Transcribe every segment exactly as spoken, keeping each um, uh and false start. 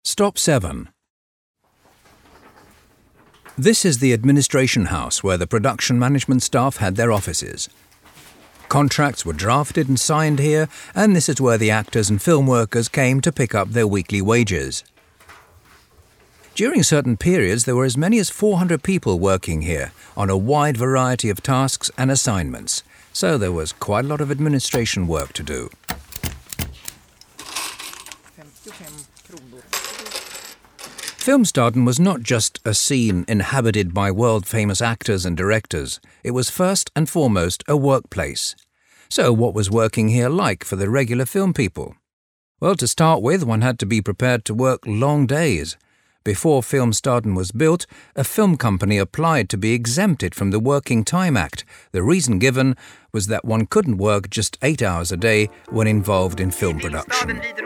Stop seven. This is the administration house where the production management staff had their offices. Contracts were drafted and signed here, and this is where the actors and film workers came to pick up their weekly wages. During certain periods, there were as many as four hundred people working here on a wide variety of tasks and assignments, so there was quite a lot of administration work to do. Filmstaden was not just a scene inhabited by world-famous actors and directors. It was first and foremost a workplace. So what was working here like for the regular film people? Well, to start with, one had to be prepared to work long days. Before Filmstaden was built, a film company applied to be exempted from the Working Time Act. The reason given was that one couldn't work just eight hours a day when involved in film production. At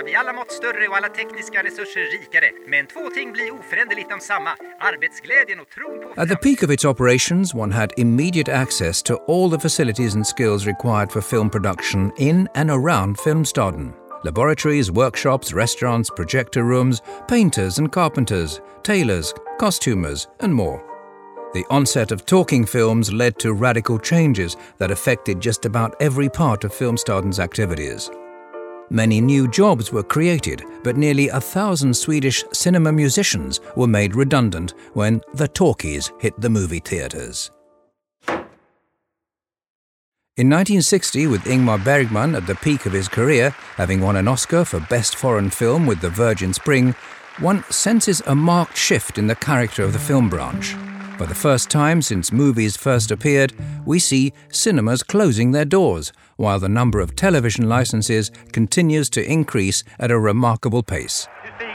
the peak of its operations, one had immediate access to all the facilities and skills required for film production in and around Filmstaden. Laboratories, workshops, restaurants, projector rooms, painters and carpenters, tailors, costumers, and more. The onset of talking films led to radical changes that affected just about every part of Filmstaden's activities. Many new jobs were created, but nearly a thousand Swedish cinema musicians were made redundant when the talkies hit the movie theatres. In nineteen sixty, with Ingmar Bergman at the peak of his career, having won an Oscar for Best Foreign Film with The Virgin Spring, one senses a marked shift in the character of the film branch. For the first time since movies first appeared, we see cinemas closing their doors, while the number of television licenses continues to increase at a remarkable pace.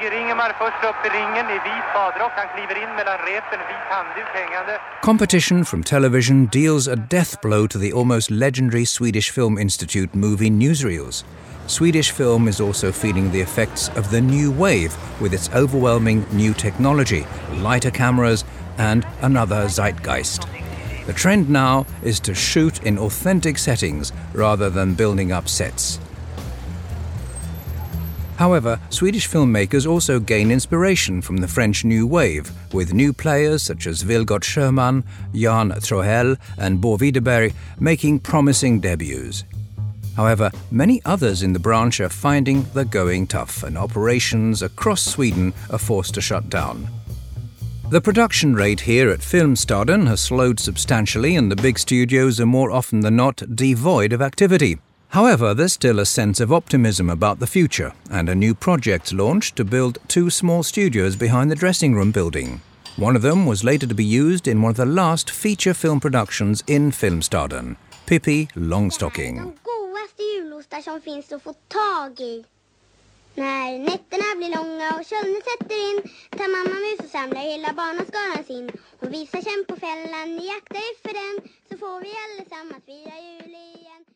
Competition from television deals a death blow to the almost legendary Swedish Film Institute movie newsreels. Swedish film is also feeling the effects of the new wave with its overwhelming new technology, lighter cameras, and another zeitgeist. The trend now is to shoot in authentic settings rather than building up sets. However, Swedish filmmakers also gain inspiration from the French New Wave, with new players such as Vilgot Sjöman, Jan Troell and Bo Widerberg making promising debuts. However, many others in the branch are finding the going tough, and operations across Sweden are forced to shut down. The production rate here at Filmstaden has slowed substantially, and the big studios are more often than not devoid of activity. However, there's still a sense of optimism about the future, and a new project launched to build two small studios behind the dressing room building. One of them was later to be used in one of the last feature film productions in Filmstaden, Pippi Longstocking. De godaste julostar som finns att få tag i. När nätterna blir långa och kölden sätter in, tar mamma mus och samlar hela barnaskaran sin. Hon visar kämp på fällan, jaktar för den, så får vi allesammans fira jul igen.